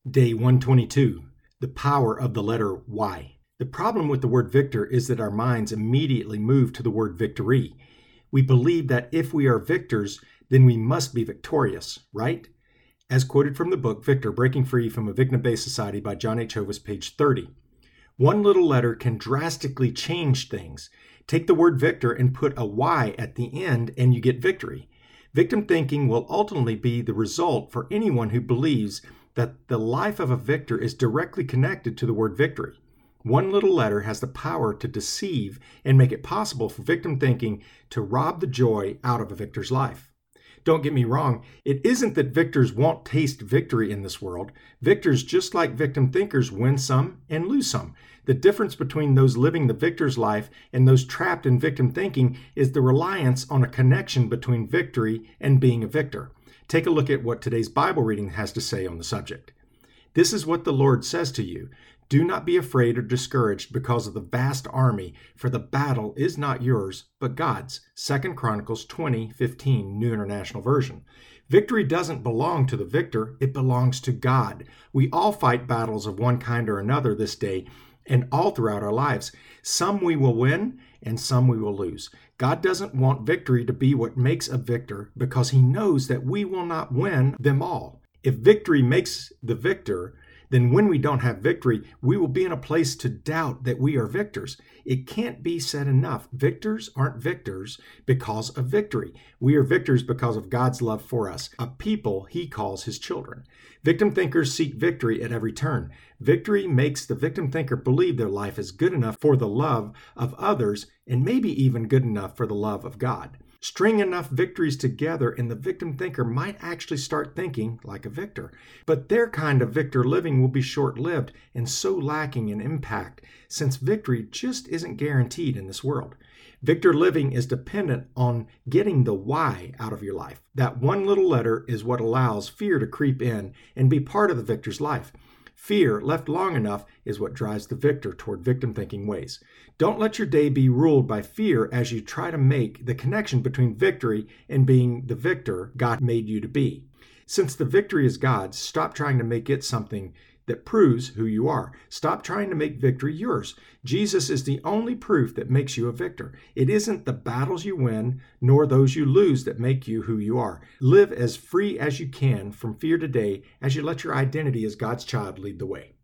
Day 122, the power of the letter Y. The problem with the word victor is that our minds immediately move to the word victory. We believe that if we are victors, then we must be victorious, right? As quoted from the book Victor, Breaking Free from a Victim-Based Society by John H. Hovis, page 30. One little letter can drastically change things. Take the word victor and put a Y at the end and you get victory. Victim thinking will ultimately be the result for anyone who believes that the life of a victor is directly connected to the word victory. One little letter has the power to deceive and make it possible for victim thinking to rob the joy out of a victor's life. Don't get me wrong, it isn't that victors won't taste victory in this world. Victors, just like victim thinkers, win some and lose some. The difference between those living the victor's life and those trapped in victim thinking is the reliance on a connection between victory and being a victor. Take a look at what today's Bible reading has to say on the subject. This is what the Lord says to you. Do not be afraid or discouraged because of the vast army, for the battle is not yours, but God's. 2 Chronicles 20:15, New International Version. Victory doesn't belong to the victor, it belongs to God. We all fight battles of one kind or another this day and all throughout our lives. Some we will win and some we will lose. God doesn't want victory to be what makes a victor because he knows that we will not win them all. If victory makes the victor, then when we don't have victory, we will be in a place to doubt that we are victors. It can't be said enough. Victors aren't victors because of victory. We are victors because of God's love for us, a people he calls his children. Victim thinkers seek victory at every turn. Victory makes the victim thinker believe their life is good enough for the love of others and maybe even good enough for the love of God. String enough victories together and the victim thinker might actually start thinking like a victor. But their kind of victor living will be short-lived and so lacking in impact, since victory just isn't guaranteed in this world. Victor living is dependent on getting the Y out of your life. That one little letter is what allows fear to creep in and be part of the victor's life. Fear, left long enough, is what drives the victor toward victim-thinking ways. Don't let your day be ruled by fear as you try to make the connection between victory and being the victor God made you to be. Since the victory is God's, stop trying to make it something that proves who you are. Stop trying to make victory yours. Jesus is the only proof that makes you a victor. It isn't the battles you win, nor those you lose that make you who you are. Live as free as you can from fear today as you let your identity as God's child lead the way.